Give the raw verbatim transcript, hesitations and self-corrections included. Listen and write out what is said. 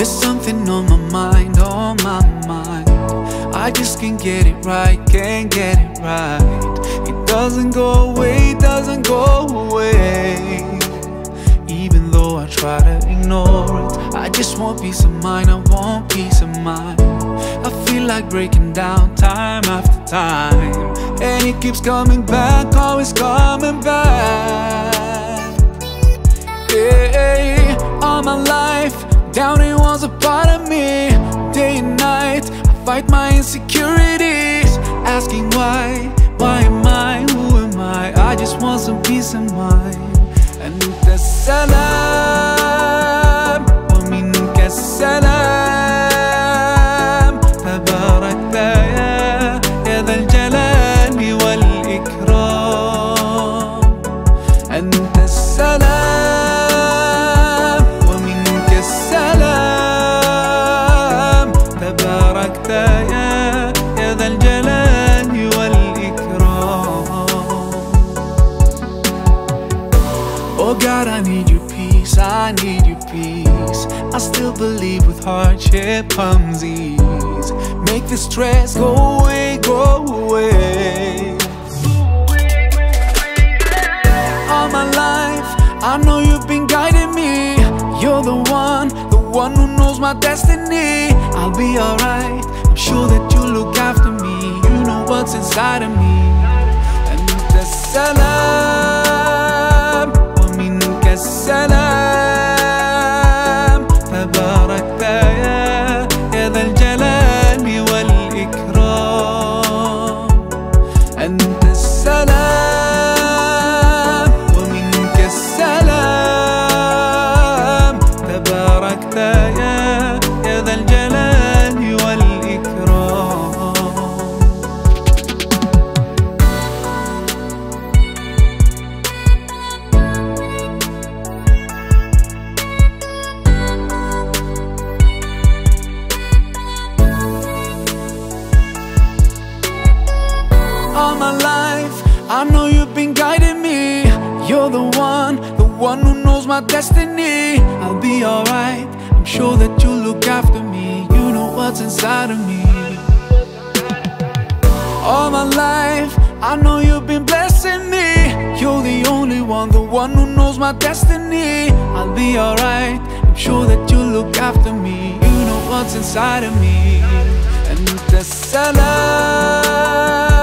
There's something on my mind, on my mind. I just can't get it right, can't get it right. It doesn't go away, doesn't go away. Even though I try to ignore it, I just want peace of mind, I want peace of mind. I feel like breaking down time after time, and it keeps coming back, always coming back. Hey, all my life, doubting was a part of me. Day and night, I fight my insecurities, asking why, why am I, who am I? I just want some peace of mind. And the salam, wa minka salam. Tabarakta ya, ya dhal jalali wal ikram. And the salam, wa minka salam. Tabarakta ya, ya dhal jalali wal ikram. Oh God, I need your peace, I need your peace. I still believe with hardship comes ease. Make the stress go away, go away. All my life, I know you've been guiding me. You're the one, the one who knows my destiny. I'll be alright, I'm sure that you look after me. You know what's inside of me. And the salam, السلام. تباركت يا يا ذا الجلال والإكرام. أنت السلام ومنك السلام. تباركت يا يا ذا الجلال والإكرام. All my life, I know you've been guiding me. You're the one, the one who knows my destiny. I'll be alright, I'm sure that you'll look after me. You know what's inside of me. All my life, I know you've been blessing me. You're the only one, the one who knows my destiny. I'll be alright, I'm sure that you'll look after me. You know what's inside of me. And the salam.